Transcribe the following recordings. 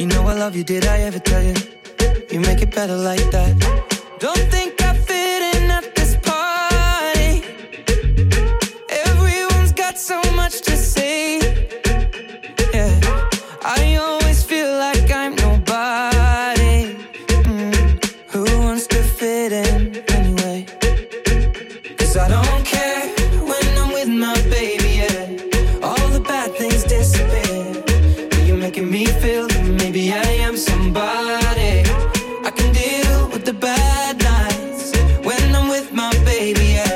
You know I love you, did I ever tell you? You make it better like that. Don't think I fit in at this party. Everyone's got so much to say. Yeah, I always feel like I'm nobody. Who wants to fit in anyway? 'Cause I don't care when I'm with my baby, yeah. All the bad things disappear. You're making me feel that maybe I am somebody. I can deal with the bad nights when I'm with my baby, yeah.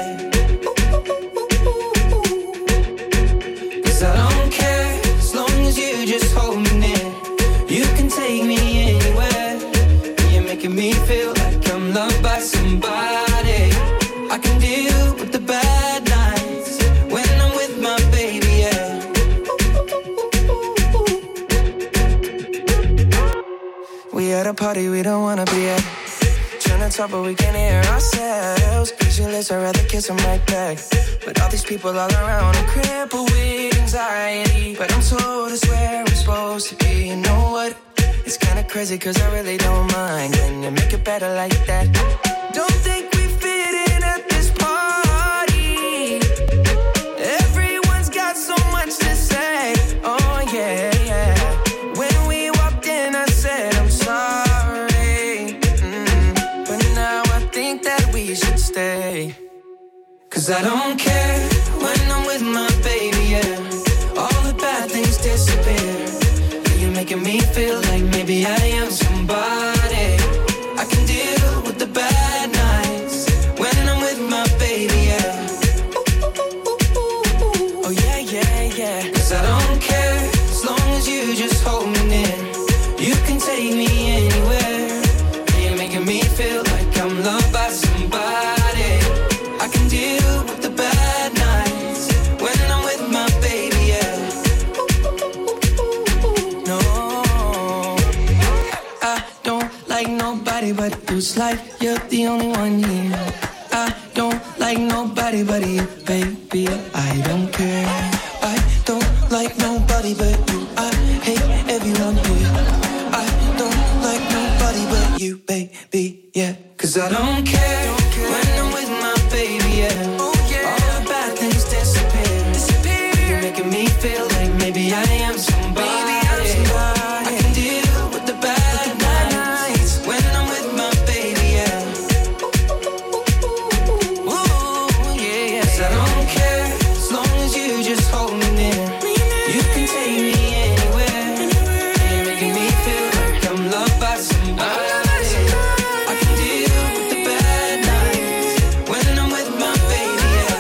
'Cause I don't care as long as you just hold me near. You can take me anywhere. You're making me feel like I'm loved by somebody. I can deal with the bad nights when I'm with my baby, yeah. We at a party we don't wanna be at. Trying to talk but we can't hear ourselves. Pictureless, I'd rather kiss them right back. But all these people all around, I'm crippled with anxiety. But I'm told it's where I'm supposed to be. You know what? It's kinda crazy 'cause I really don't mind. Can you make it better like that? Don't think we fit in at this party. Everyone's got so much to say. Oh yeah, yeah. When we walked in I said I'm sorry. But now I think that we should stay. 'Cause I don't care when I'm with my baby, yeah. All the bad things disappear. You're making me feel like maybe I am somebody. I can deal with the bad nights when I'm with my baby, yeah. Oh yeah, yeah, yeah. 'Cause I don't care as long as you just hold me near. You can take me anywhere. You're making me feel like I'm loved by somebody. I can deal with the bad nights when I'm with my baby, yeah. No, I don't like nobody but you. It's like you're the only one here. I don't like nobody but you, baby. I don't care. I don't like nobody but you. I hate everyone here. I don't like nobody but you, baby, yeah. 'Cause I don't care when I'm with my baby, yeah. All the bad things disappear. You're making me feel like maybe I am somebody. I can deal with the bad nights when I'm with my baby, yeah. Ooh, yeah, yeah. 'Cause I don't care as long as you just hold me near. You can take me anywhere. You're making me feel like I'm loved by somebody. I can deal with the bad nights when I'm with my baby, yeah.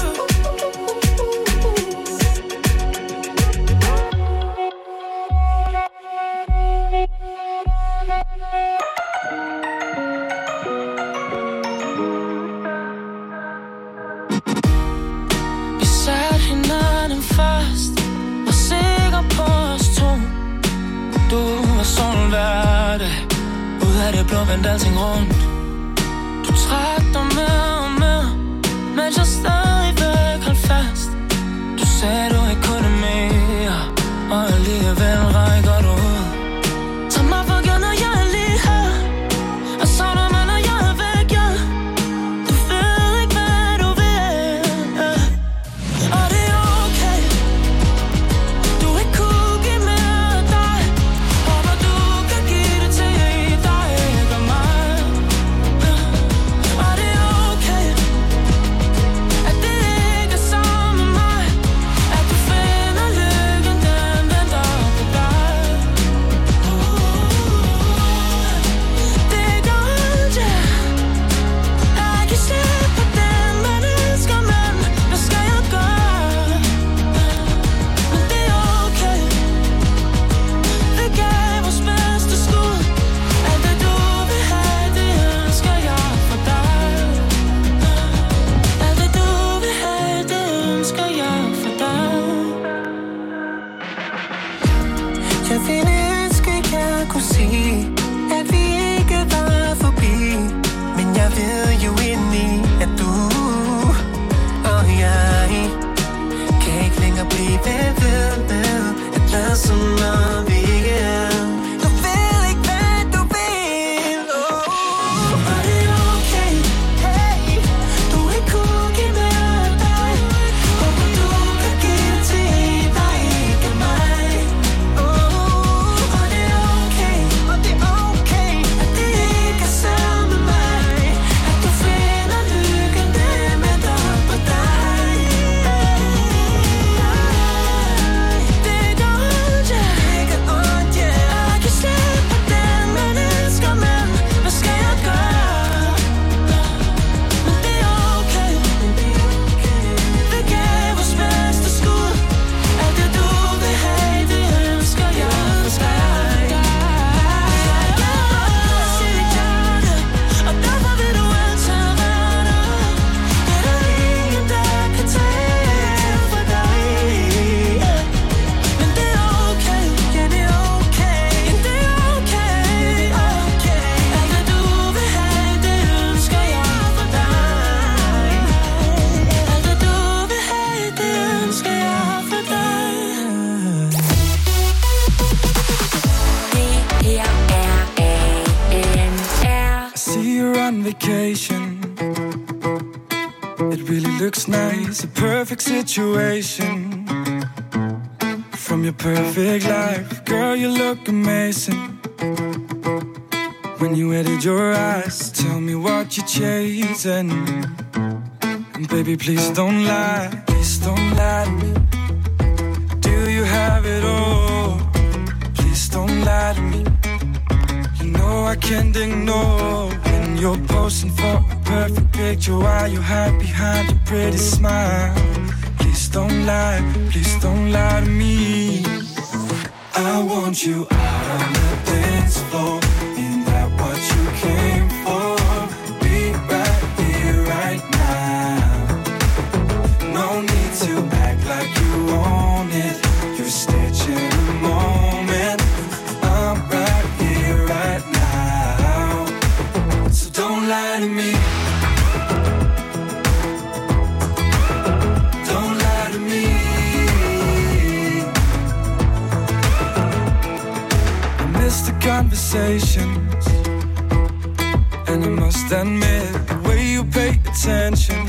Vi satte hinanden fast, var sikker på os to. Du var sådan hver dag, ud af det blå vendte alting rundt. Du trak dig med og med, mens jeg stadigvæk holdt fast. Du sagde du ikke kunne mere, og alligevel rækker du ud. Tag mig for givet, når jeg er lige her, og savner mig, når jeg er væk, ja. Du ved ikke, hvad du vil, ja. Og det er okay, du ikke kunne give mere af dig. Håber du kan give det til dig, ikke mig, ja. Og det er okay, at det ikke er sammen med mig. At du finder lykken, den venter på dig. Det går ondt, ja. Jeg kan se på den, man elsker, men hvad skal jeg gøre? Men det er okay, vi gav vores bedste skud. Alt det du vil have, det ønsker jeg for dig. Alt det du vil have, det ønsker jeg for dig. Jeg ville ønske, jeg kunne sige, at vi ikke var forbi. Men jeg ved jo indeni, at du og jeg kan ikke længere blive ved med at lade som om vi ikke er. Nu looks nice, a perfect situation. From your perfect life, girl, you look amazing. When you edit your eyes, tell me what you're chasing. And baby, please don't lie, please don't lie to me. Do you have it all? Please don't lie to me. You know I can't ignore when you're posing for a perfect picture while you hide behind your pretty smile. Please don't lie to me. I want you out on the dance floor. Ain't that what you came for? Be right here, right now. No need to act like you own it. You're stitching a moment. I'm right here, right now. So don't lie to me. Conversations, and I must admit the way you pay attention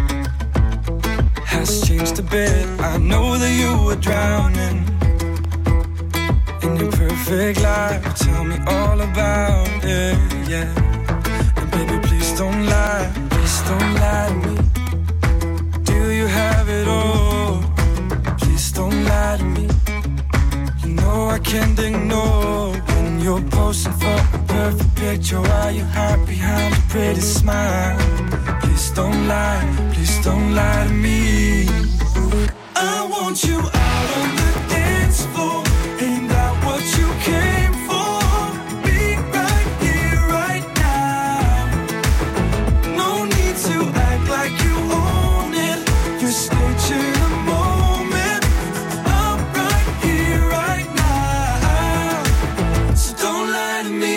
has changed a bit. I know that you were drowning in your perfect life. Tell me all about it, yeah. And baby, please don't lie to me. Do you have it all? Please don't lie to me. You know I can't ignore when you're posing for a perfect picture while you hide behind a pretty smile. Please don't lie to me. I want you out on the dance floor. Ain't that what you came for? Be right here, right now. No need to act like you own it. You're staging a moment. I'm right here, right now. So don't lie to me.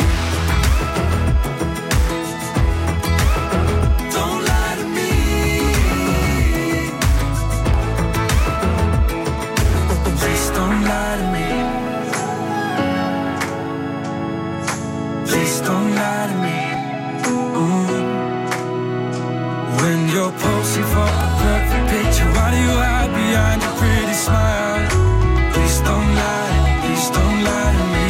Don't lie to me. Please don't lie to me. Please don't lie to me. When you're posing for a perfect picture, why do you hide behind your pretty smile? Please don't lie to me.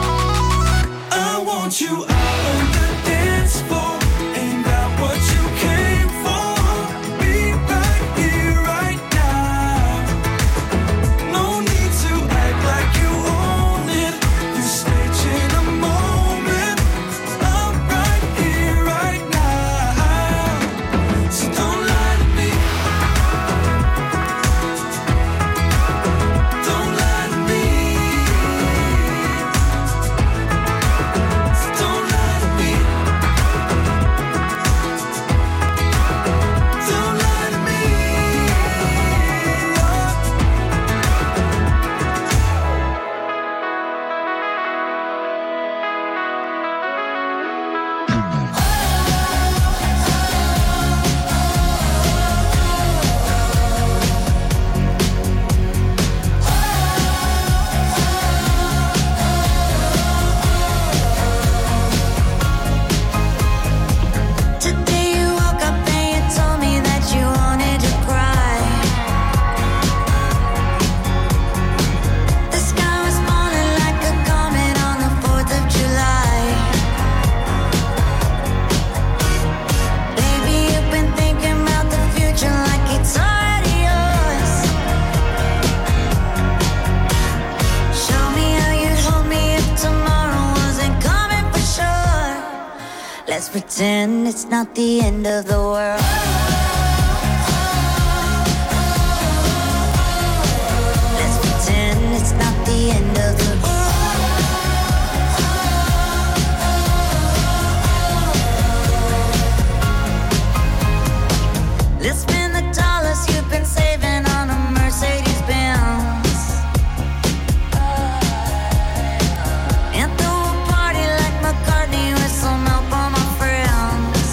I want you out on the dance floor. Ain't that what you came for? Be right here, right now. No need to act like you own it. You're staging a moment. I'm right here, right now. So don't lie to me. Don't lie to me. So don't lie to me. Don't lie to me. Today you woke up and you told me that you wanted to cry. The sky was falling like a comet on the 4th of July. Baby, you've been thinking about the future like it's already yours. Show me how you'd hold me if tomorrow wasn't coming for sure. Let's pretend it's not the end of the world. Let's pretend it's not the end of the world. Let's spend the dollars you've been saving on a Mercedes Benz. And throw a party like McCartney with some help on my friends.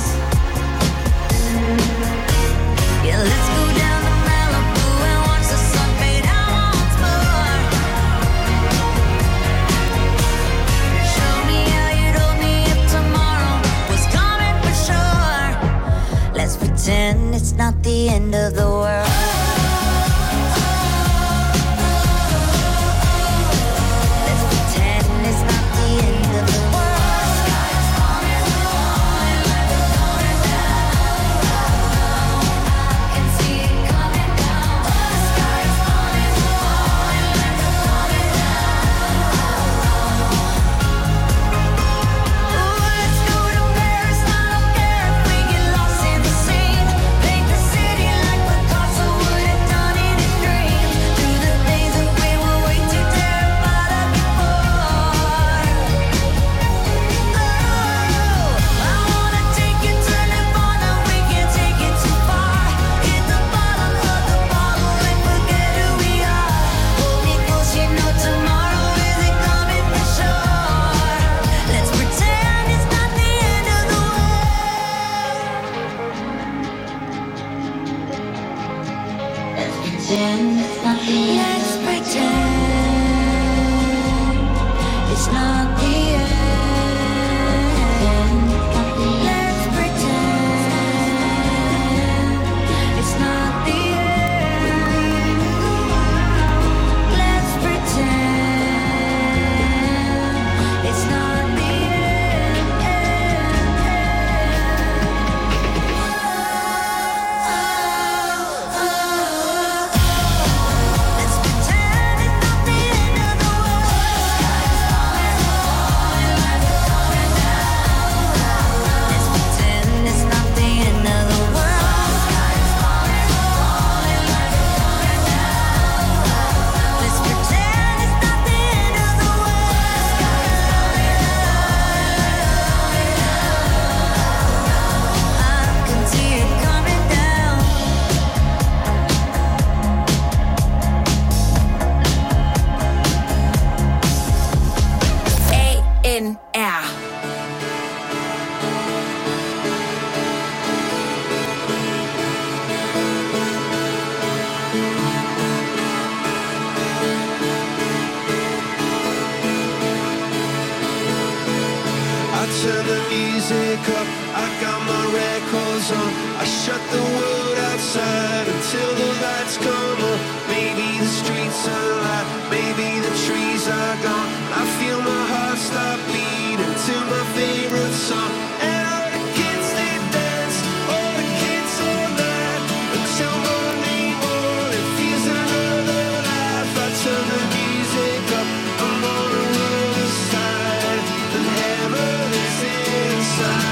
Yeah, let's go down to Malibu and watch the sun fade out once more. the end of the world. Let's pretend it's not the end of the world. Sky is falling, falling like a falling down. I can see it coming down. The sky is falling, falling like a falling down. Ooh, let's go to Paris. I don't care if we get lost in the scene. Paint the city like Picasso would have done in his dreams. Through the days that we were way too terrified of before. Oh, I wanna take you to Nirvana. We can't take it too far. Hit the bottom of the bottle and forget who we are. Hold me close, you know tomorrow isn't coming for sure. Let's pretend it's not the end of the world. Let's pretend it's not the end. Let's pretend it's not the end. Let's pretend it's not the end. Let's pretend it's not the Let's pretend it's not the end of the world. Sky is falling, falling like a falling down. Let's pretend it's not the end of the world. Sky is falling, falling like a falling down. Let's pretend it's not the end of the world. Sky is falling, falling down. I can see it coming down. A-N-R. I turn the music up, I got my records on. I shut the world outside until the lights come on. Maybe the streets are alive, maybe the trees are gone. I feel my heart stop beating to my favorite song. And all the kids they dance, all the kids all night until morning, morning feels another life. I turn the music up, I'm on the other side, and heaven is inside.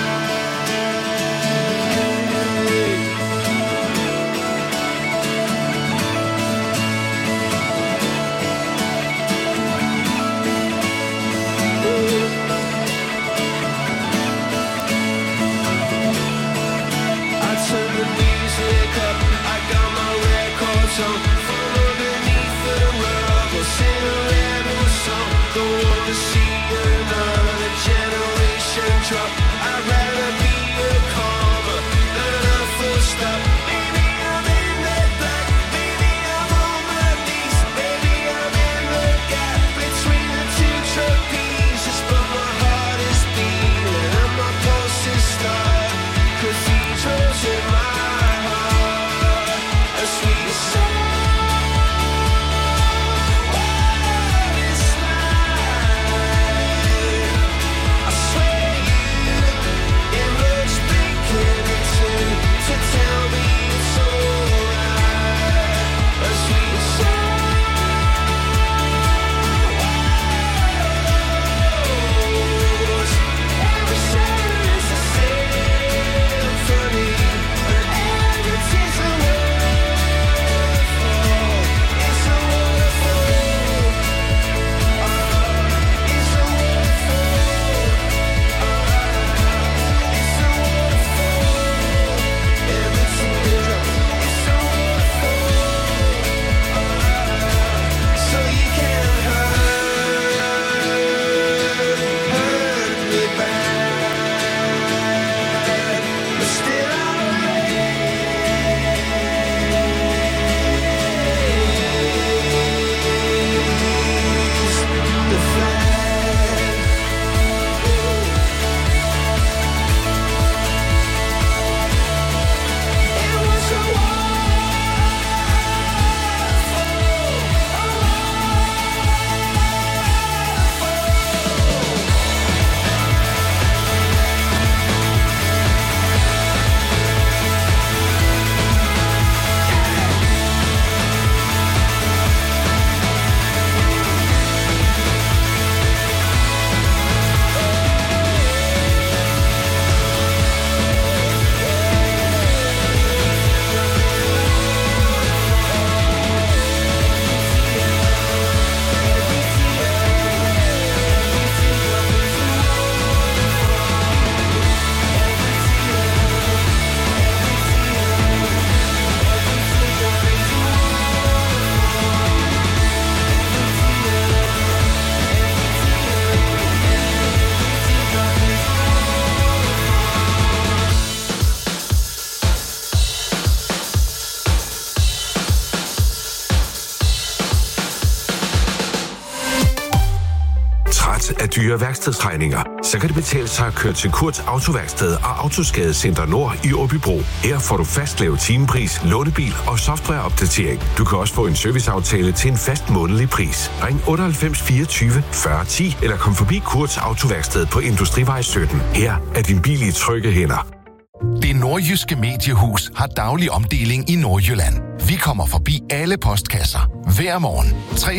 dyre værkstedsregninger, så kan det betale sig at køre til Kurts Autoværksted og Autoskadecenter Nord i Åbybro. Her får du fast lav timepris, lånebil og softwareopdatering. Du kan også få en serviceaftale til en fast månedlig pris. Ring 98 24 40 10 eller kom forbi Kurts Autoværksted på Industrivej 17. Her er din bil i trygge hænder. Det nordjyske mediehus har daglig omdeling i Nordjylland. Vi kommer forbi alle postkasser. Hver morgen.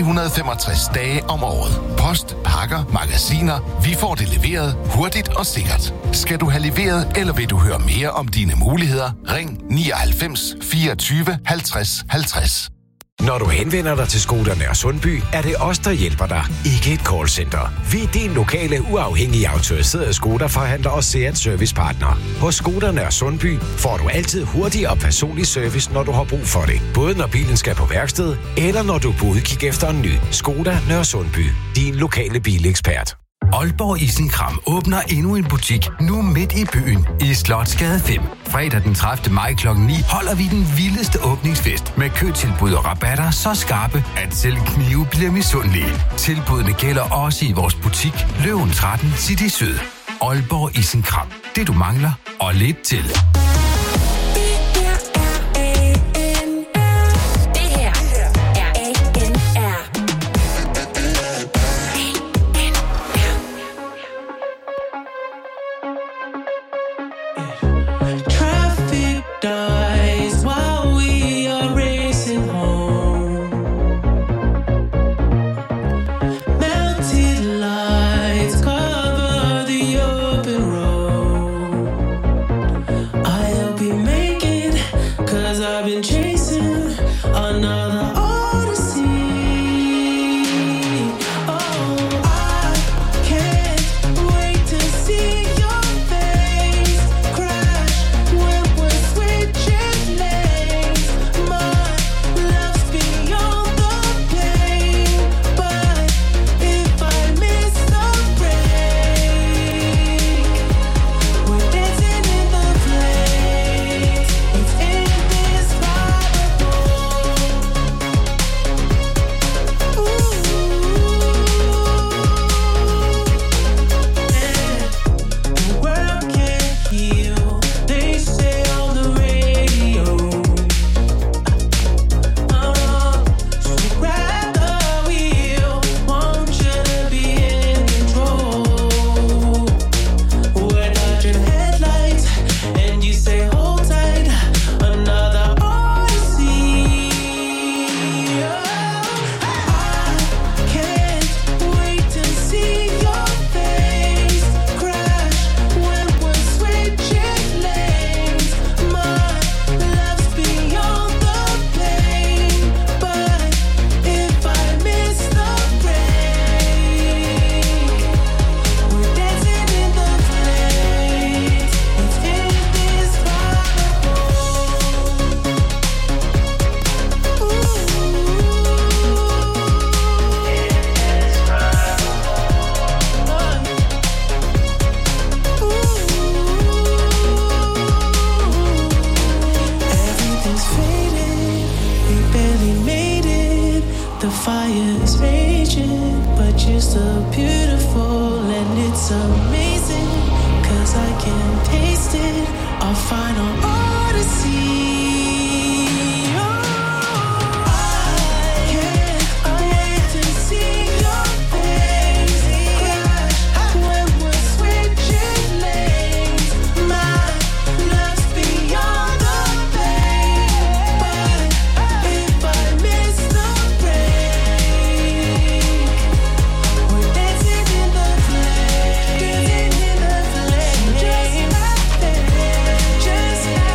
365 dage om året. Post, pakker, magasiner. Vi får det leveret hurtigt og sikkert. Skal du have leveret, eller vil du høre mere om dine muligheder? Ring 99 24 50 50. Når du henvender dig til Skoda Nørre Sundby, er det os, der hjælper dig, ikke et callcenter. Vi er din lokale, uafhængige autoriserede Skoda-forhandler og Seat servicepartner. Hos Skoda Nørre Sundby får du altid hurtig og personlig service, når du har brug for det. Både når bilen skal på værksted, eller når du er på udkig efter en ny. Skoda Nørre Sundby, din lokale bilekspert. Aalborg Isenkram åbner endnu en butik, nu midt i byen, i Slotsgade 5. Fredag den 30. maj kl. 9 holder vi den vildeste åbningsfest med køtilbud og rabatter så skarpe, at selv knive bliver misundelige. Tilbudene gælder også i vores butik, Løven 13 City Syd. Aalborg Isenkram. Det du mangler, og lidt til. Just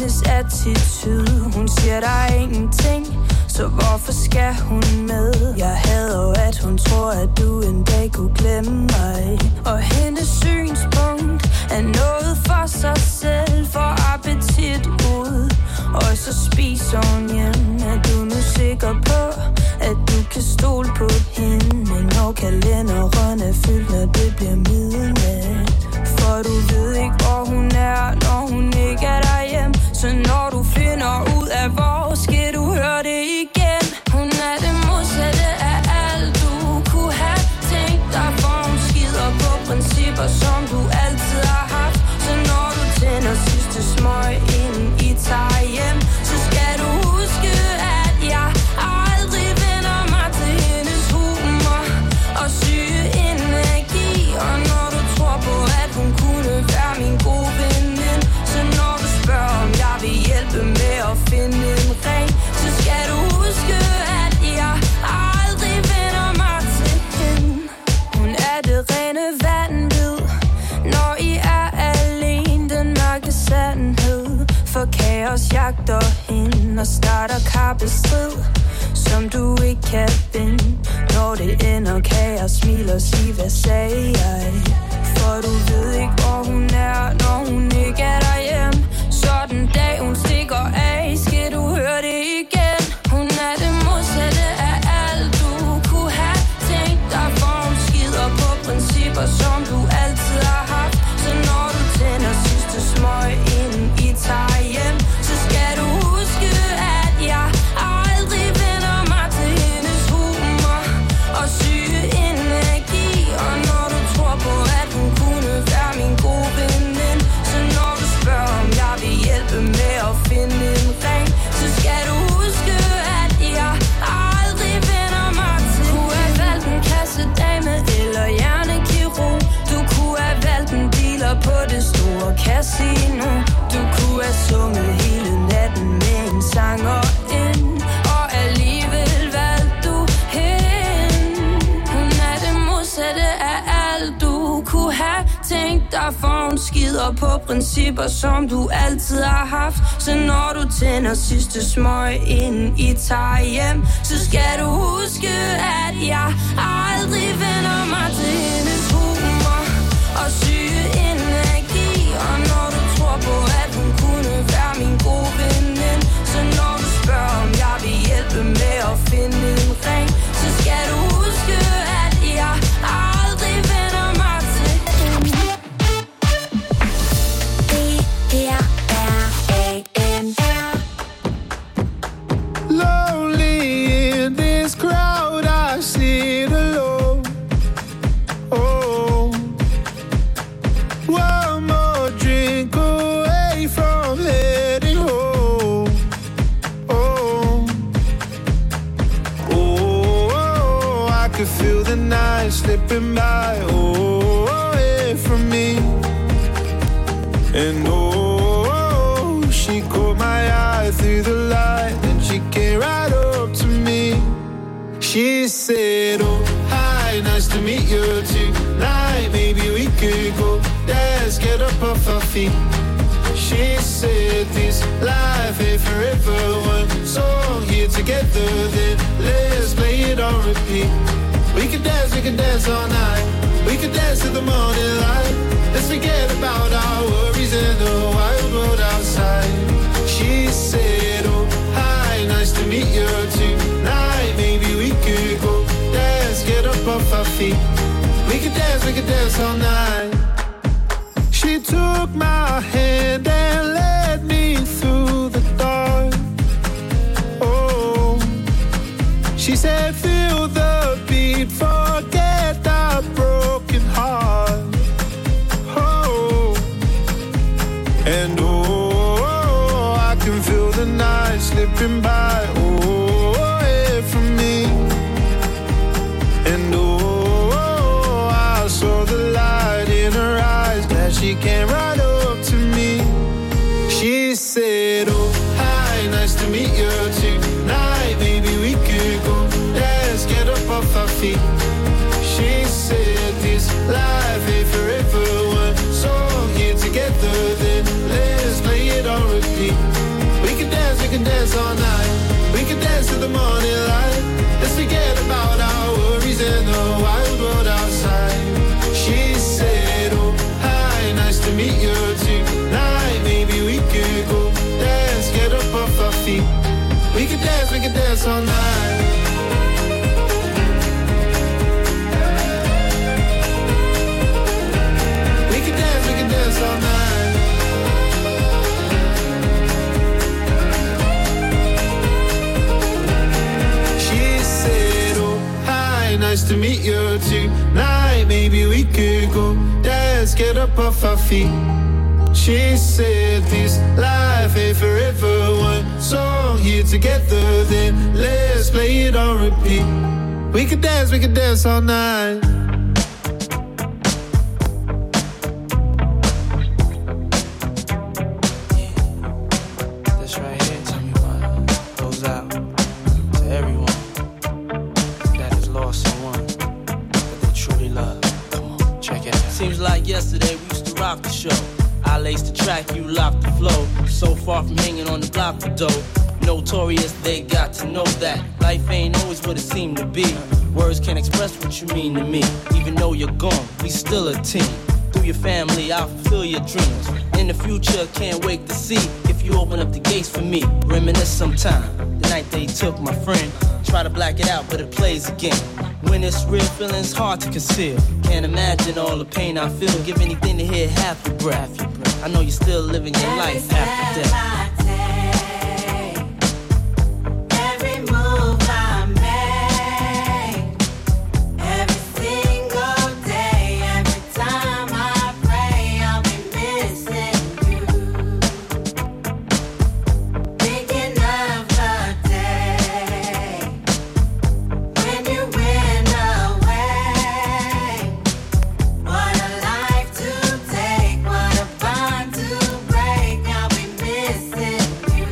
hendes attitude. Hun siger, der er ingenting, så hvorfor skal hun med? Jeg hader jo, at hun tror, at du en dag kunne glemme mig. Og hendes synspunkt er noget for sig selv, for appetit ud. Og så spiser hun hjem. Er du nu sikker på, at du kan stole på hende, når kalenderen er fyldt, når det bliver midnat? For du ved ikke, hvor hun er, når hun ikke er derhjemme. Så når du finder ud af, hvor skal du høre det igen. Hun er det modsatte af alt, du kunne have tænkt dig, for hun skider på principper, som du altid har haft. Så når du tænder sidste smøg, inden I tager hjem, så skal du huske, at jeg aldrig vender mig til hendes humor og syge energi. Og når du tror på, at hun kunne være min gode veninde, så når du spørger, om jeg vil hjælpe med at finde en ring, så skal du huske, at jeg aldrig vender mig til hende. Hun er det rene vanvid, når I er alene, den mørke sandhed. For kaos jagter hende og starter kappestrid, som du ikke kan vinde. Når det ender, kan jeg smile og sige, hvad sagde jeg? For du ved ikke, hvor hun er, når hun ikke er derhjemme. Så den dag hun stikker af, skal du høre det igen. Hun er det modsatte af alt, du kunne have tænkt dig, for hun skider på principper, som du altid har haft. Så når du tænder sidste smøg, inden I tager hjem, så skal du huske, at jeg aldrig vender mig til hendes humor og syge energi. Og når du tror på, at hun kunne være min gode veninde, så når du spørger, om jeg vil hjælpe med at finde en ring, så skal du huske, at jeg aldrig vender mig til. Du kunne have valgt en kassedame eller hjernekirurg. Du kunne have valgt en dealer på det store casino. Du kunne have sunget hele natten med en sanger ind, og alligevel valgte du hende. Hun er det modsatte af alt, du kunne have tænkt dig, for hun skider på principper, som du altid har haft. Så når du tænder sidste smøg, inden I tager hjem, så skal du huske, at jeg aldrig vender mig til hendes humor og syge energi. Og når du tror på, at hun kunne være min gode veninde, så når du spørger, om jeg vil hjælpe med at finde en ring, så skal du huske, at jeg aldrig vender mig til hende. Lonely in this crowd, I sit alone. Oh, one more drink away from heading home. Oh, oh, I could feel the night slipping by. Oh, away from me. And oh, she caught my eye through the light, and she came right up to me. She said, oh, hi, nice to meet you tonight. Maybe we could go dance, get up off our feet. She said, this life ain't forever. One song here together, then let's play it on repeat. We could dance all night. We could dance till the morning light. Let's forget about our worries and the wild world outside. She said, oh, hi, nice to meet you tonight. Maybe we could go dance, get up off our feet. We could dance all night. She took my hand and led me through the dark. Oh, she said, feel the beat, forget the broken heart. Oh, and oh, I can feel the night slipping by. Oh, away from me. And oh, I saw the light in her eyes, glad she came right up to me. She said, oh, hi, nice to meet you tonight. Maybe we could go dance, get up off our feet. She said, this life ain't forever. One song here together, then let's play it on repeat. can dance all night. We can dance to the morning light. Let's forget about our worries and the wild world outside. She said, oh, hi, nice to meet you tonight. Maybe we could go dance, get up off our feet. We can dance all night. We can dance all night. She said, oh, hi, nice to meet you tonight. Maybe we could go dance, get up off our feet. She said this life ain't forever. One song here together, then let's play it on repeat. We could dance all night. This right here, tell me what goes out to everyone that has lost someone that they truly love. Come on, check it out. Seems like yesterday we used to rock the show. I laced the track, you locked the flow. So far from hanging on the block for dough. Notorious, they got to know that life ain't always what it seemed to be. Words can't express what you mean to me. Even though you're gone, we still a team. Through your family, I'll fulfill your dreams. In the future, can't wait to see if you open up the gates for me. Reminisce sometime, the night they took my friend. Try to black it out, but it plays again. When it's real, feeling's hard to conceal. Can't imagine all the pain I feel. Give anything to hear half your breath. I know you're still living your life after death. Every move I make, every single day, every time I pray, I'll be missing you. Thinking of the day when you went away. What a life to take, what a bond to break. I'll be missing you.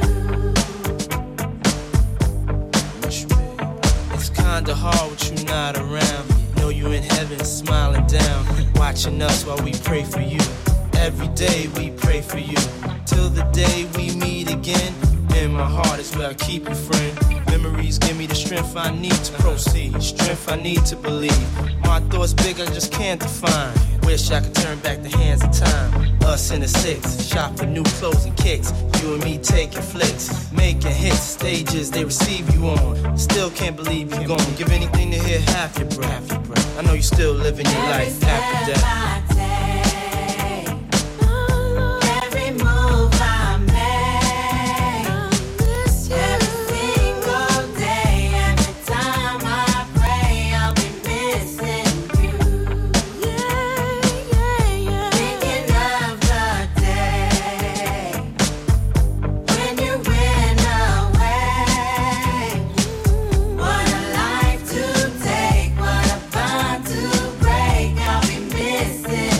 It's kinda hard with you not around. Know you in heaven smiling down, watching us while we pray for you. Every day we pray for you, till the day we meet again. In my heart is where I keep you, friend. Memories give me the strength I need to proceed, strength I need to believe. My thoughts big, I just can't define. Wish I could turn back the hands of time. Us in the six, shop for new clothes and kicks. You and me taking flicks, making hits, stages they receive you on. Still can't believe you're gone. Give anything to hear half your breath. I know you're still living your life after death. Every move I make, every single day, every time I pray, I'll be missing you. Thinking of the day when you went away. What a life to take, what a bond to break. I'll be missing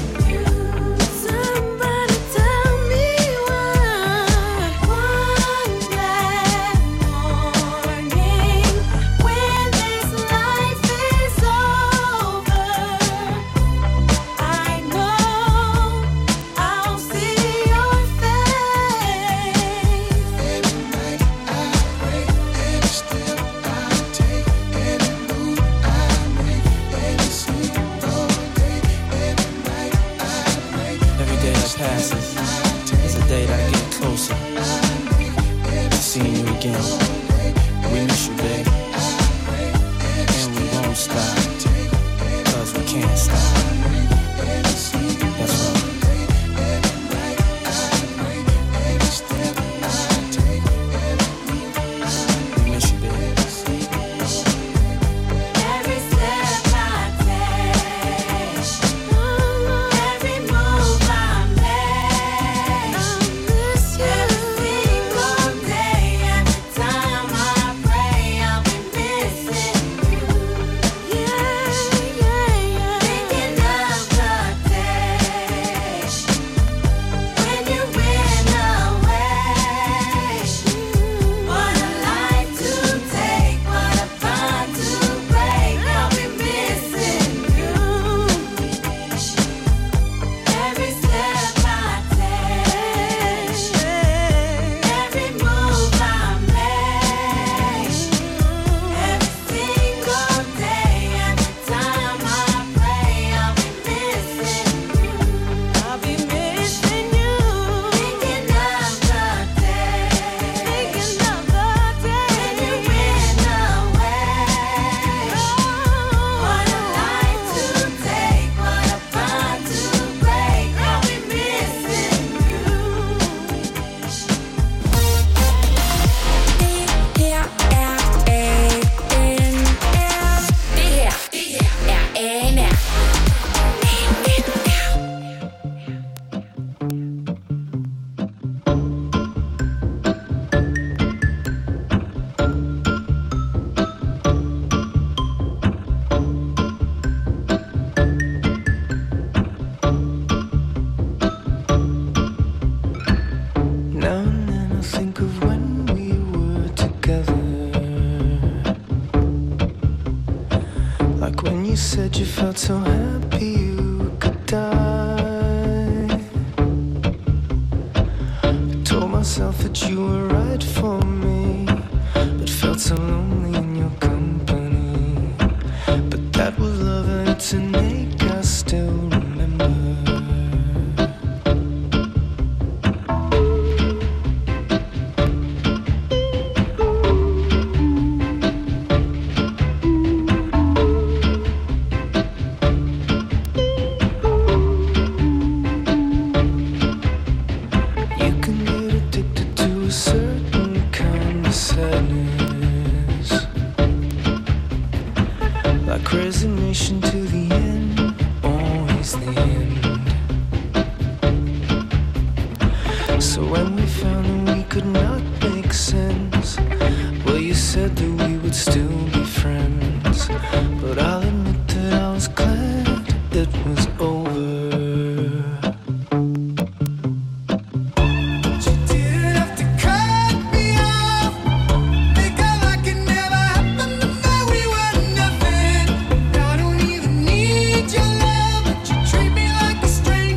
felt so happy you could die. I told myself that you were right for me, but felt so lonely in your company. But that was love and it's an ache I still remember. Resignation to the end, always the end. So when we found that we could not make sense, well, you said that we would still be friends. But I'll admit that I was glad it was over.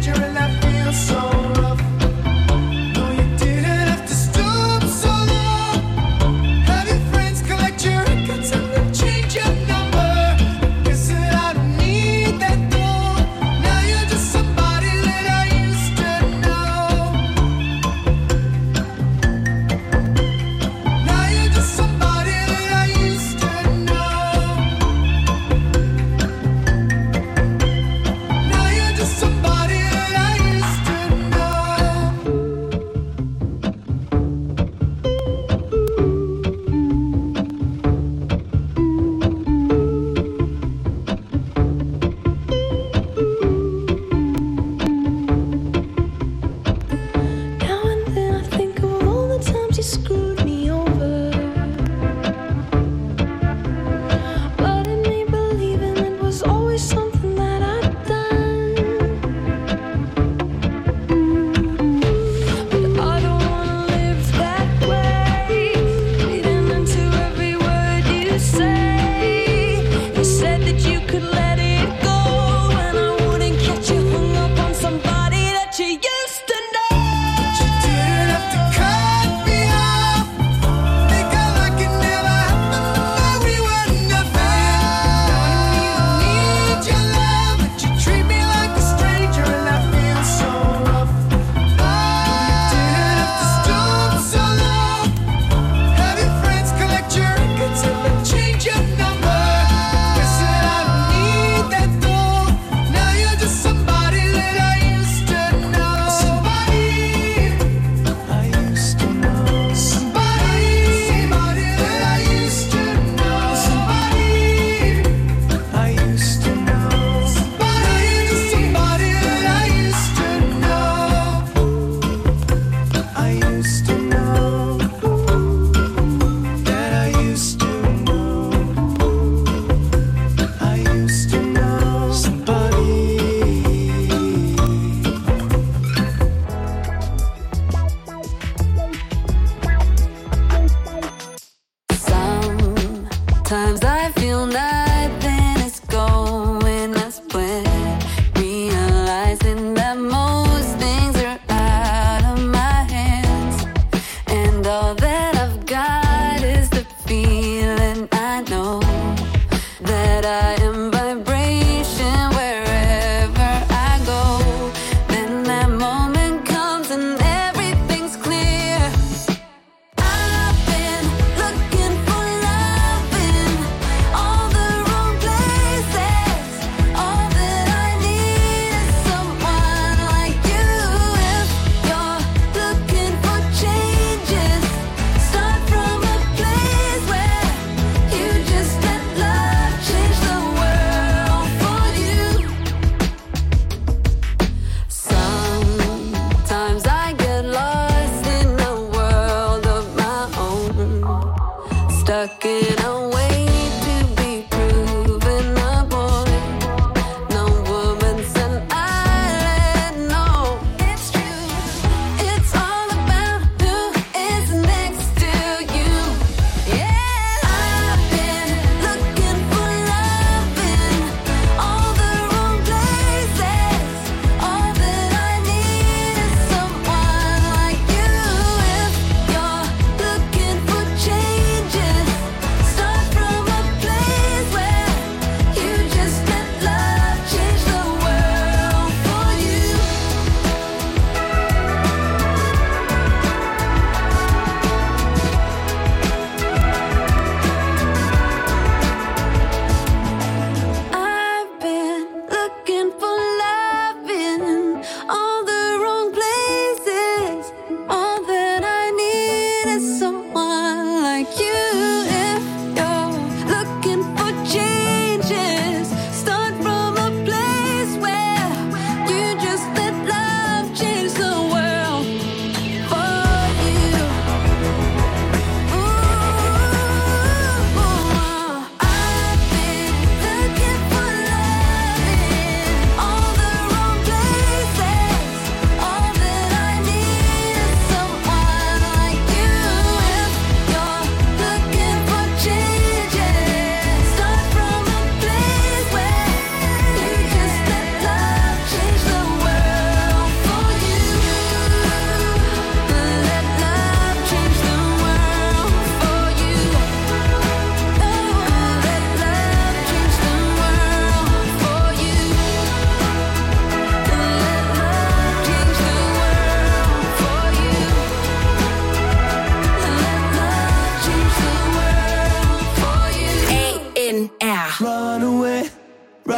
So rough. No, you didn't have to stoop so low.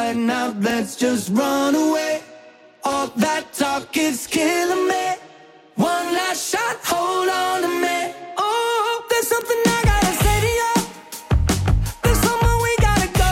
Right now, let's just run away. All that talk is killing me. One last shot, hold on to me. Oh, there's something I gotta say to you. There's somewhere we gotta go.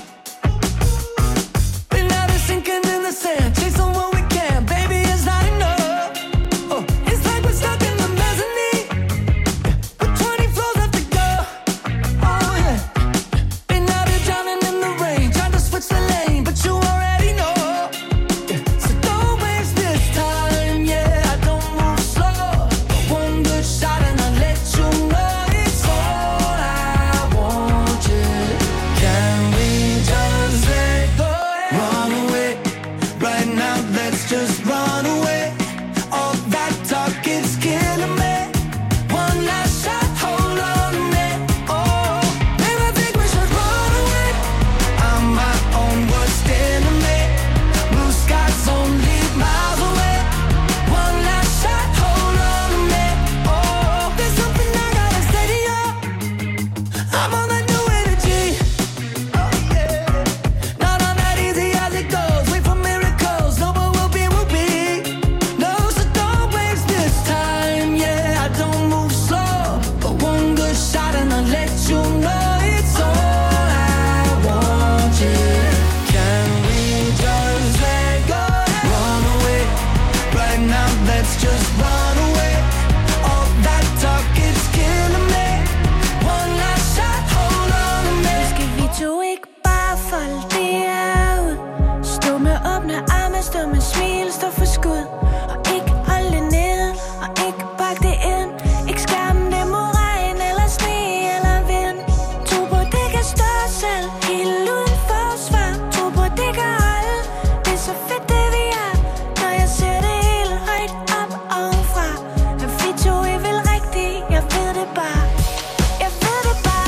Been out of sinking in the sand, chasing what we can. Baby, it's not enough. Oh, it's like we're stuck in the mezzanine with 20 floors left to go. Oh yeah. Been out here drowning in the rain, trying to switch the lane, but you already know. So don't waste this time, yeah. I don't move slow. One good shot and I'll let you know it's all I want, yeah. Can we just let go? Run away. Right now, let's just run away. All that talk is killing me. One last shot, hold on to me. Oh, babe, I think we should run away. I'm my own worst enemy. Blue skies only miles away. One last shot, hold on to me. Oh, there's something I gotta say to you. I'm on that new energy. Oh yeah. Not on that easy as it goes. Wait for miracles. No, but we'll be. No, so don't waste this time. Yeah, I don't move slow, but one good shot and I'll let you know it's all I want. Yeah. Can we just let go? Run away. Right now, let's just run away. All that talk is killing me. One last shot, hold on to me. Skal vi to ikke bare folde det her ud? Stå med åbne arme, stå med smil, stå for skud. Og ikke holde det nede, og ikke pakke det ind. Ikke skærme det mod regn, eller sne, eller vind. Tro på, det kan stå selv, helt uden forsvar. Tro på, det kan holde, det er så fedt det vi er. Når jeg ser det helt højt op ovenfra. At vi to er vel rigtigt, jeg ved det bare. Jeg ved det bare.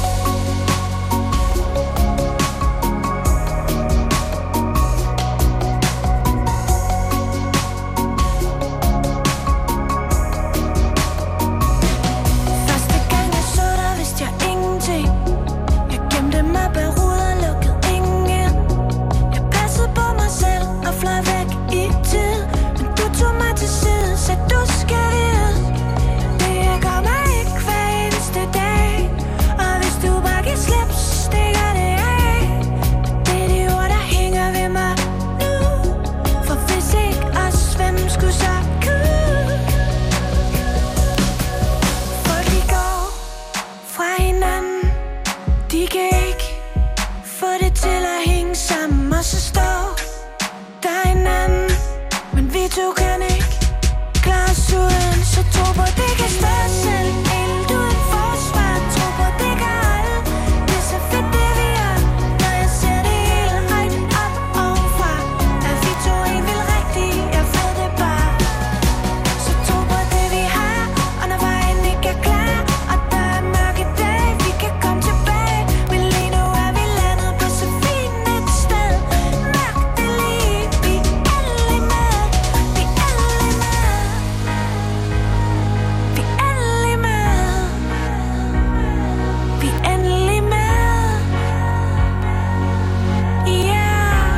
Første gang jeg så dig, vidste jeg ingenting. Jeg gemte mig bag ruder, lukkede ingen ind. Jeg passede på mig selv og fløj væk i tid. Men du tog mig til side, så du skal vide. Det gør mig ikke hver eneste dag. Og hvis du bare giver slip, så stikker det af. Det er de ord, der hænger ved mig nu. For hvis ikke os, hvem skulle så kunne? Folk de går fra hinanden. De kan ikke få det til at hænge sammen. Og så står der hinanden. Men vi to kan ikke klare os uden. Så tro på, det kan stå selv. Helt uden forsvar. Tro på, det kan holde. Det er så fedt det vi er. Når jeg ser det hele højt op ovenfra. At vi to er vel rigtigt, jeg ved det bare. Så tro på det vi har. Og når vejen ikke er klar, og der er mørke dage, vi kan komme tilbage. Men lige nu er vi landet på så fint et sted. Mærk det lige, vi er endelig med. Vi er endelig med. Vi er endelig med. Vi er endelig med. Yeah.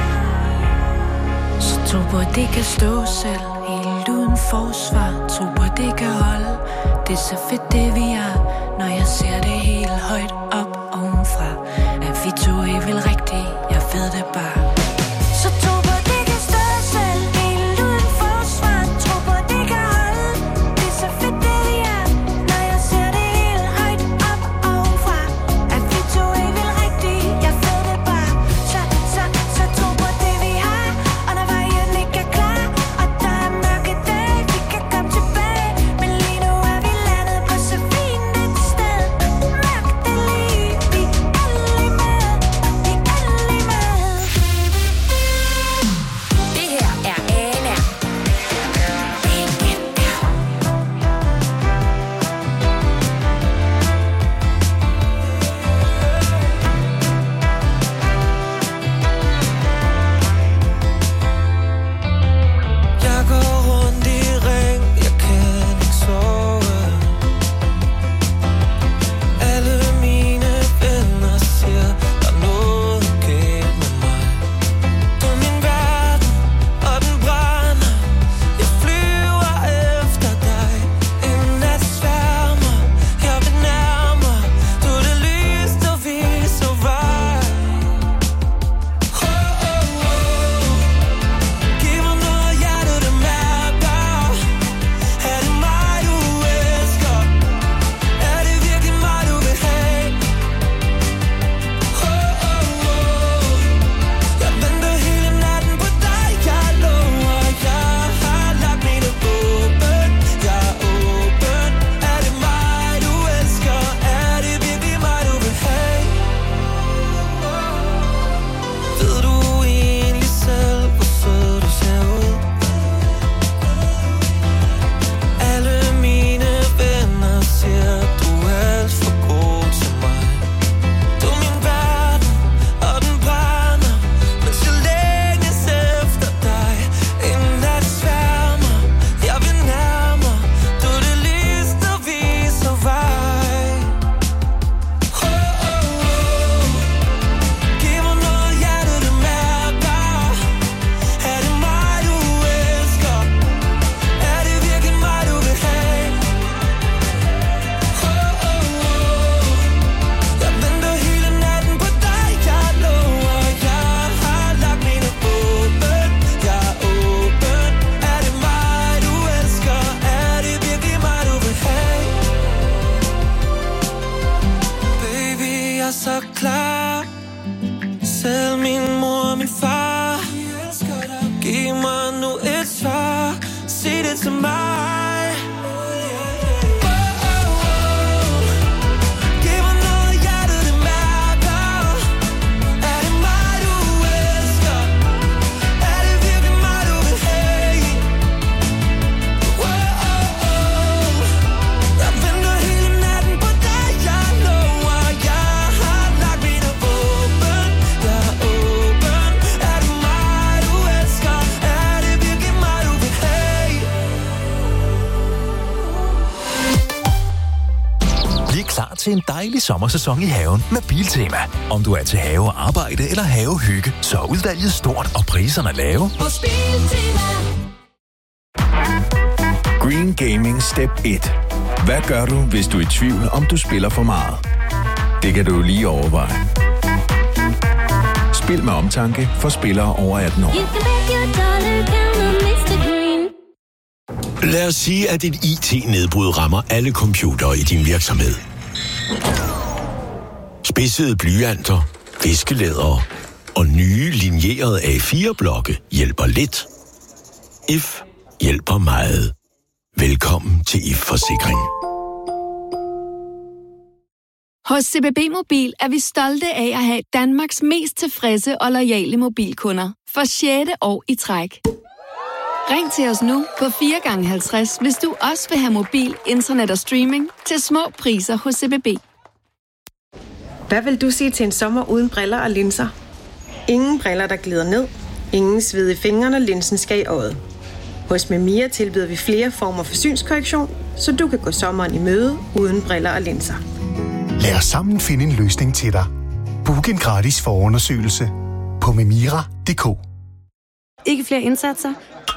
Så tro på, at det kan stå selv, helt uden forsvar. Tro på, at det kan holde, det er så fedt det vi er. Når jeg ser det helt højt op ovenfra. At vi to er vel rigtigt, jeg ved det bare. Så tro på, at det kan stå selv, helt uden forsvar. Tro på, at det kan holde, det er så fedt det vi er. Når jeg ser det helt højt op ovenfra. At vi to er vel rigtigt, jeg ved det bare. Så tro på det vi har. Og når vejen ikke er klar, og der er mørke dage, vi kan komme tilbage. Men lige nu er vi landet på så fint et sted. Mærk det lige, vi er endelig med. Vi er endelig med. klar til en dejlig sommersæson i haven med Biltema. Om du er til have og arbejde eller havehygge, så er udvalget stort og priserne lave. Hos Biltema. Green Gaming Step 1. Hvad gør du, hvis du er i tvivl, om du spiller for meget? Det kan du lige overveje. Spil med omtanke for spillere over 18 år. Lad os sige, at et IT-nedbrud rammer alle computere i din virksomhed. Spidsede blyanter, viskelædere og nye linjerede A4-blokke hjælper lidt. IF hjælper meget. Velkommen til IF Forsikring. Hos CBB Mobil er vi stolte af at have Danmarks mest tilfredse og loyale mobilkunder. For 6. år i træk. Ring til os nu på 4x50, hvis du også vil have mobil, internet og streaming til små priser hos CBB. Hvad vil du sige til en sommer uden briller og linser? Ingen briller, der glider ned. Ingen sved i fingrene, linsen skal i øjet. Hos Memia tilbyder vi flere former for synskorrektion, så du kan gå sommeren i møde uden briller og linser. Lad os sammen finde en løsning til dig. Book en gratis forundersøgelse på memira.dk. Ikke flere indsatser?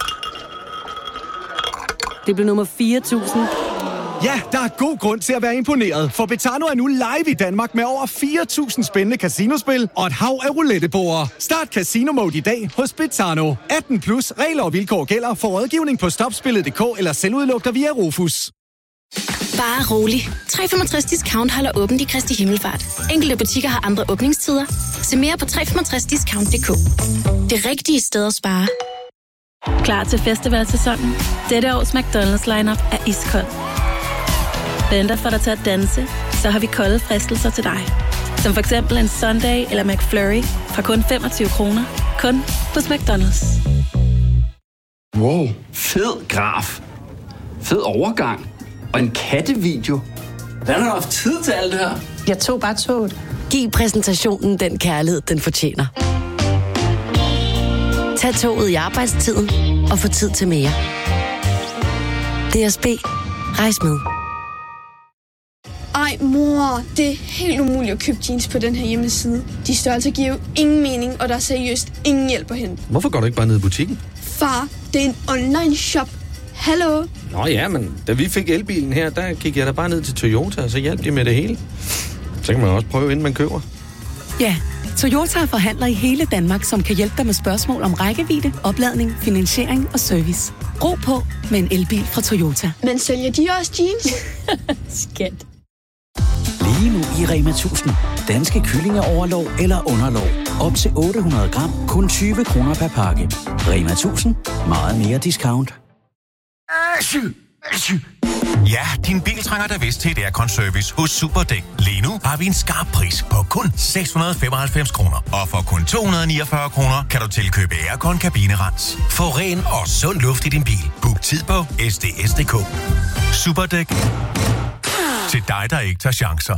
Det blev nummer 4.000. Ja, der er god grund til at være imponeret, for Betano er nu live i Danmark med over 4.000 spændende casinospil og et hav af rouletteborde. Start Casino Mode i dag hos Betano. 18 plus regler og vilkår gælder for rådgivning på stopspillet.dk eller selvudluk dig via Rufus. Bare rolig. 365 Discount holder åbent i Kristi Himmelfart. Enkelte butikker har andre åbningstider. Se mere på 365discount.dk. Det rigtige sted at spare. Klar til festivalsæsonen? Dette års McDonald's lineup er iskold. Venter for dig til at danse, så har vi kolde fristelser til dig. Som for eksempel en Sunday eller McFlurry fra kun 25 kroner. Kun hos McDonald's. Wow, fed graf. Fed overgang. Og en kattevideo. Hvordan har du haft tid til alt det her? Jeg tog bare toget. Giv præsentationen den kærlighed, den fortjener. Tag toget i arbejdstiden og få tid til mere. DSB. Rejs med. Ej, mor, det er helt umuligt at købe jeans på den her hjemmeside. De størrelser giver jo ingen mening, og der er seriøst ingen hjælp at hente. Hvorfor går du ikke bare ned i butikken? Far, det er en online shop. Hallo? Nå ja, men da vi fik elbilen her, der gik jeg da bare ned til Toyota, og så hjalp de med det hele. Så kan man også prøve, inden man køber. Ja, Toyota er forhandler i hele Danmark, som kan hjælpe dig med spørgsmål om rækkevidde, opladning, finansiering og service. Ro på med en elbil fra Toyota. Men sælger de også jeans? Skat. Lige nu i Rema 1000. Danske kyllinger overlov eller underlov. Op til 800 gram, kun 20 kroner per pakke. Rema 1000. Meget mere discount. Ja, din bil trænger da vist til et aircon-service hos Superdæk. Lige nu har vi en skarp pris på kun 695 kroner. Og for kun 249 kroner kan du tilkøbe aircon-kabinerens. Få ren og sund luft i din bil. Book tid på sds.dk. Superdæk. Til dig, der ikke tager chancer.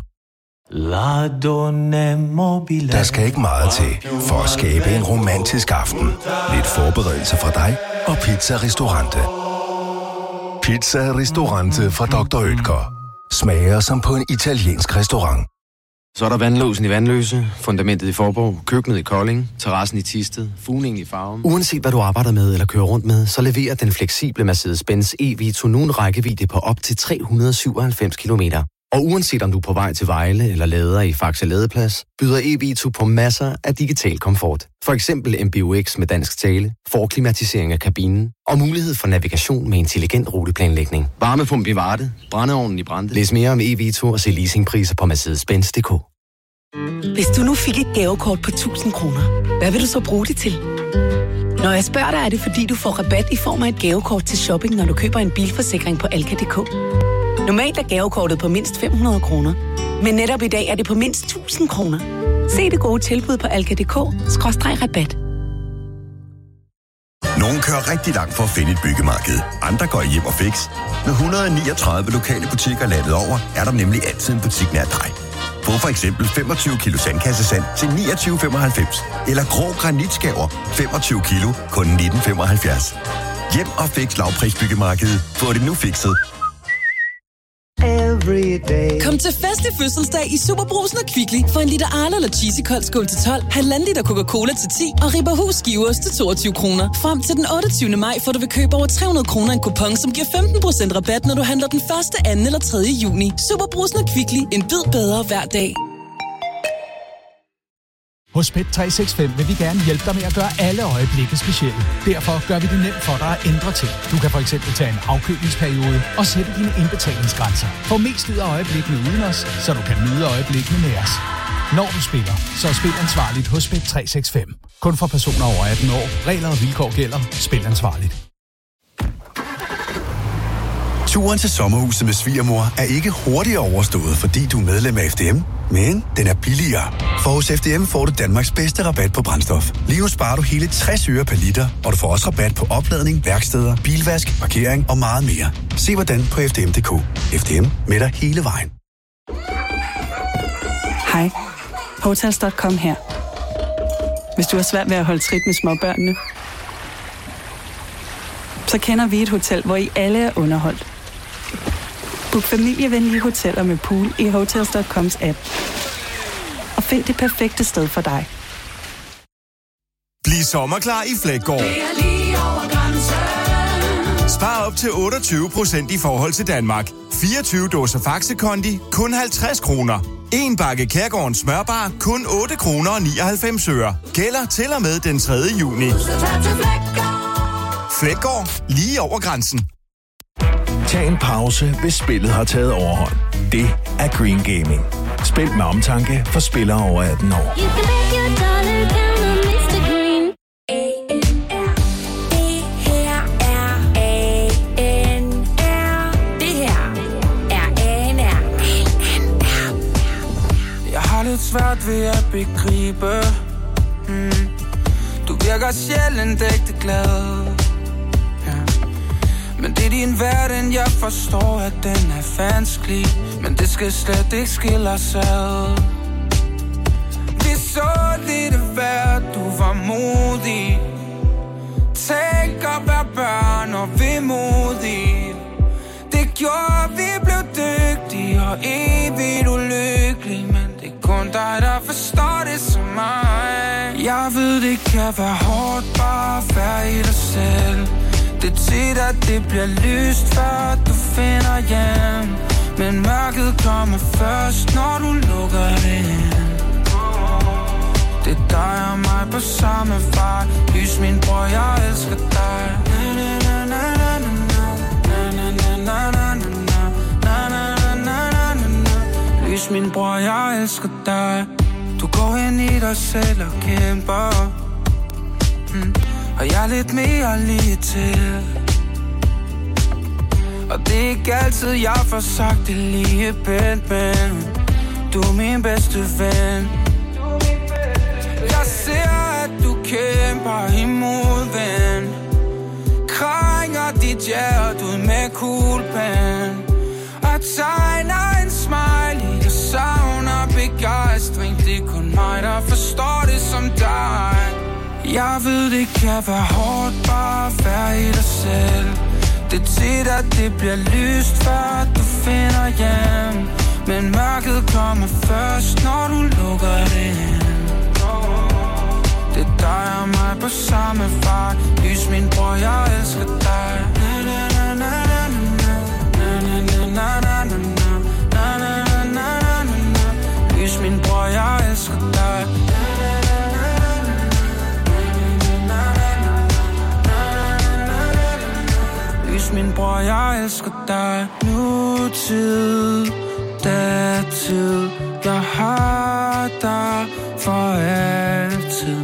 Der skal ikke meget til for at skabe en romantisk aften. Lidt forberedelse fra dig og Pizza Ristorante. Pizza Ristorante fra Dr. Oetker. Smager som på en italiensk restaurant. Så er der vandlåsen i Vandløse, fundamentet i Forborg, køkkenet i Kolding, terrassen i Thisted, fugningen i Farum. Uanset hvad du arbejder med eller kører rundt med, så leverer den fleksible Mercedes-Benz e-Vito nu en rækkevidde på op til 397 kilometer. Og uanset om du er på vej til Vejle eller lader i Faxe Ladeplads, byder e-Vito på masser af digital komfort. For eksempel MBUX med dansk tale, forklimatisering af kabinen og mulighed for navigation med intelligent ruteplanlægning. Varmepumpe i Varde, brændeovnen i Brande. Læs mere om e-Vito og se leasingpriser på Mercedes-Benz.dk. Hvis du nu fik et gavekort på 1.000 kroner, hvad vil du så bruge det til? Når jeg spørger dig, er det fordi, du får rabat i form af et gavekort til shopping, når du køber en bilforsikring på Alka.dk. Normalt er gavekortet på mindst 500 kroner, men netop i dag er det på mindst 1.000 kroner. Se det gode tilbud på alka.dk/rabat. Nogle kører rigtig langt for at finde et byggemarked. Andre går hjem og fix. Med 139 lokale butikker landet over, er der nemlig altid en butik nær dig. Få for eksempel 25 kilo sandkassesand til 29,95. Eller grå granitskaver 25 kilo kun 19,75. Hjem og fix lavprisbyggemarkedet. Få det nu fikset. every day. Kom til fest i fødselsdag i Superbrugsen og Kvickly for en liter Arla eller Cheesy Kold skål til 12, 1,5 liter Coca-Cola til 10 og Ribberhus skiveost til 22 kroner. Frem til den 28. maj får du ved køb over 300 kroner en kupon, som giver 15% rabat, når du handler den 1., 2. eller 3. juni. Superbrugsen og Kvickly. En bid bedre hver dag. Hos Bet365 vil vi gerne hjælpe dig med at gøre alle øjeblikke specielle. Derfor gør vi det nemt for dig at ændre ting. Du kan for eksempel tage en afkølingsperiode og sætte dine indbetalingsgrænser. Få mest ud af øjeblikkene uden os, så du kan nyde øjeblikkene med os. Når du spiller, så spil ansvarligt hos Bet365. Kun for personer over 18 år. Regler og vilkår gælder. Spil ansvarligt. Turen til sommerhuset med svigermor er ikke hurtigere overstået, fordi du er medlem af FDM, men den er billigere. For hos FDM får du Danmarks bedste rabat på brændstof. Lige nu sparer du hele 60 øre per liter, og du får også rabat på opladning, værksteder, bilvask, parkering og meget mere. Se hvordan på FDM.dk. FDM med dig hele vejen. Hej. Hotels.com her. Hvis du har svært ved at holde trit med småbørnene, så kender vi et hotel, hvor I alle er underholdt. Book familievenlige hoteller med pool i Hotels.coms app. Og find det perfekte sted for dig. Bliv sommerklar i Fleggaard. Spar op til 28% i forhold til Danmark. 24 dåser Faxe Kondi, kun 50 kroner. En bakke Kærgårdens smørbar, kun 8 kroner og 99 øre. Gælder til og med den 3. juni. Fleggaard, lige over grænsen. Tag en pause, hvis spillet har taget overhånd. Det er Green Gaming. Spil med omtanke for spillere over 18 år. Jeg har lidt svært ved at begribe. Du virker sjældent ægte glad. Men det er din verden, jeg forstår, at den er vanskelig. Men det skal slet ikke skille os ad. Vi så lidt værd, du var modig. Tænk at være børn og vemodig. Det gjorde, vi blev dygtige og evigt ulykkelige. Men det er kun dig, der forstår det som mig. Jeg ved, det kan være hårdt bare at være i dig selv. Det er tit, at det bliver lyst, før du finder hjem. Men mørket kommer først, når du lukker det ind. Det er dig og mig på samme vej. Lys min bror, jeg elsker dig. Lys min bror, jeg elsker dig. Du går ind i dig selv og kæmper. Og jeg er lidt mere lige til. Og det er ikke altid, jeg får sagt det lige pænt, men du er min bedste ven. Jeg ser, at du kæmper imod, ven. Krænger dit hjerte ud med kuglepen. Og tegner en smiley, der savner begejstring. Det er kun mig, der forstår det som dig. Jeg ved, det kan være hårdt bare at være i dig selv. Det er tit, at det bliver lyst, før du finder hjem. Men mørket kommer først, når du lukker det ind. Det er dig og mig på samme vej. Lys min bror, jeg elsker dig. Lys min bror, jeg elsker dig. Min bror, jeg elsker dig. Nutid, datid. Jeg har dig for altid.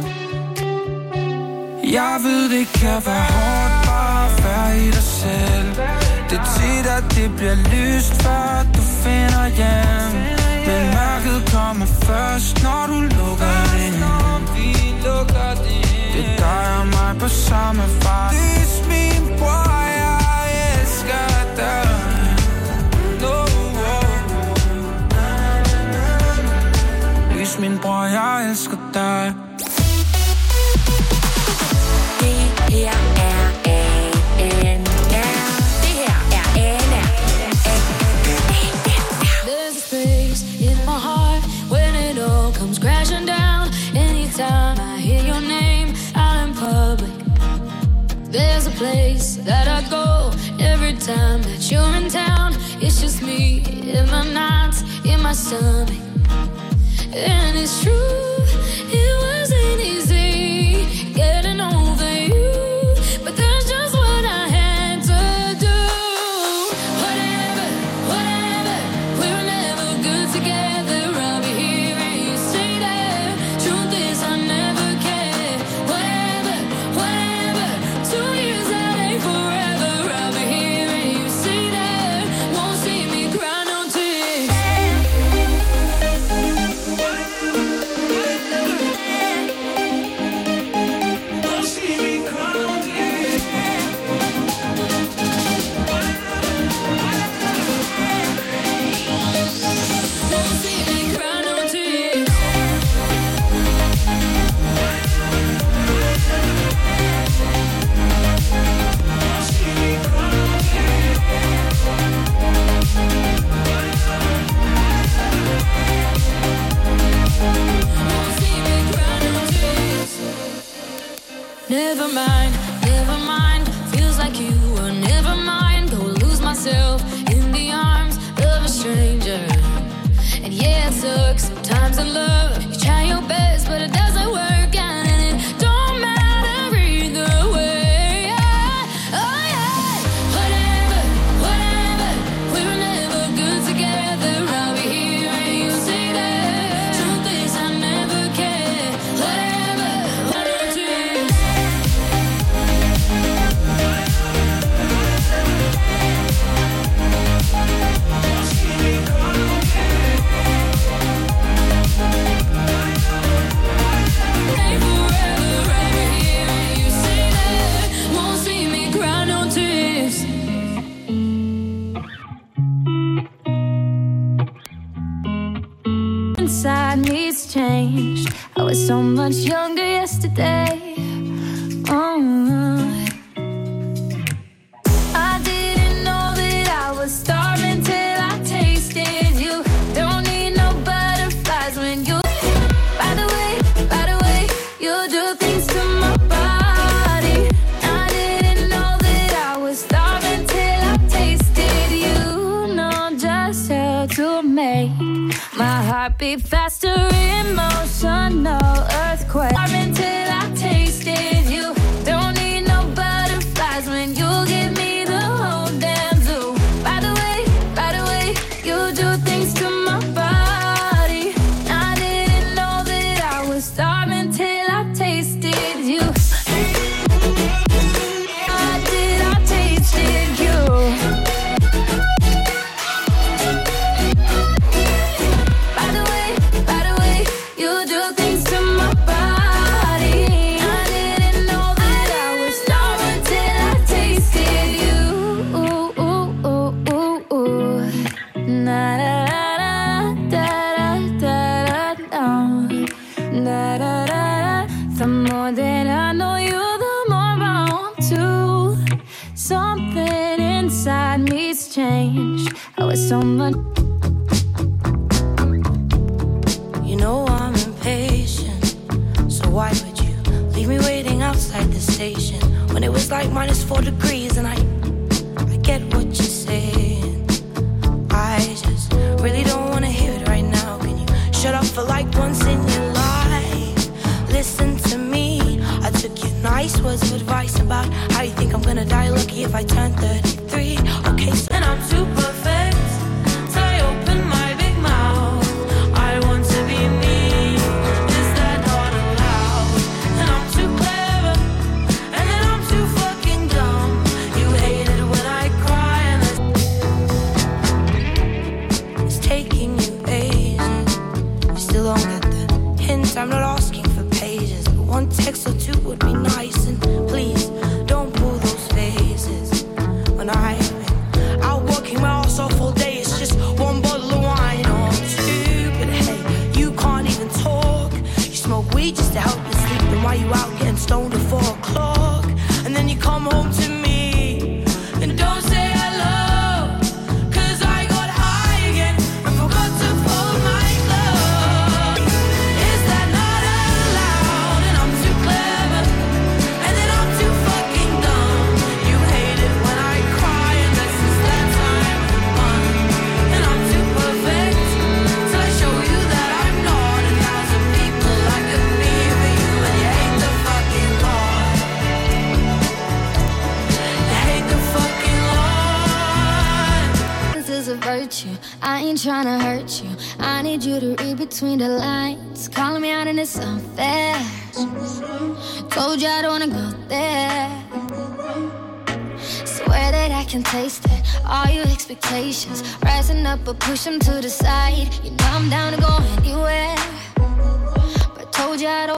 Jeg ved, det kan være hårdt bare at være i dig selv. Det er tit, at det bliver lyst, før du finder hjem. Men mørket kommer først, når du lukker det ind. Det er dig og mig på samme vej. Lys min bror, Lys min bror, jeg elsker dig. Det her er ANR. Det her er ANR. stomach. And it's true, it wasn't easy getting over you, but that's just what I had to do. Whatever, whatever, we were never good together. I'll be here and you say that. Truth is I never cared. Whatever, whatever, 2 years that ain't forever. I'll be here and you say that. Won't see me cry no tears. Never mind, never mind. Feels like you were never mind. Go lose myself in the arms of a stranger. And yeah, it sucks sometimes in love. You try your best, but it doesn't work out, and it don't matter either way. Oh yeah, whatever, whatever. We were never good together. I'll be here and you say that. Truth is I never cared. Whatever, whatever. Inside me's changed. I was so much younger yesterday. Oh, I didn't know that I was starving till I tasted you. Don't need no butterflies when you. By the way, you do things to my body. I didn't know that I was starving till I tasted you. Know just how to make my heart beat faster, emotional earthquake. Starving till I tasted you. Don't need no butterflies when you give me the whole damn zoo. By the way, you do things to my body. I didn't know that I was starving till I tasted you. I tasted you. By the way, you do things to my body. I didn't know that I was starving till I tasted you. Ooh, ooh, ooh, ooh, ooh. Na da da da da da da. Na da da da. The more that I know you, the more I want to. Something inside me's changed. I was so much. You know I'm impatient, so why would you leave me waiting outside the station when it was like -4 degrees? And I get what you're saying. I just really don't want to hear it right now. Can you shut up for like once in your life? Listen to me. I took your nice words of advice about how you think I'm gonna die lucky if I turn 33. Okay, so and I'm too perfect. So I open my big mouth. I want to be me. Is that not allowed? And I'm too clever. And then I'm too fucking dumb. You hate it when I cry and it's taking you ages. You still don't get the hint. I'm not asking for pages, but one text or two would be nice. And please don't pull those faces when I've been out working my ass off all day. It's just one bottle of wine or two. But hey, you can't even talk. You smoke weed just to help you sleep. Then why you out getting stoned at 4 o'clock? And then you come home to me and don't say hello. 'Cause I got high again and forgot to fold my clothes. Is that not allowed? And I'm too clever. ain't tryna hurt you. I need you to read between the lines. Calling me out and it's unfair. Told you I don't wanna go there. Swear that I can taste it. All your expectations rising up, but push them to the side. You know I'm down to go anywhere, but told you I don't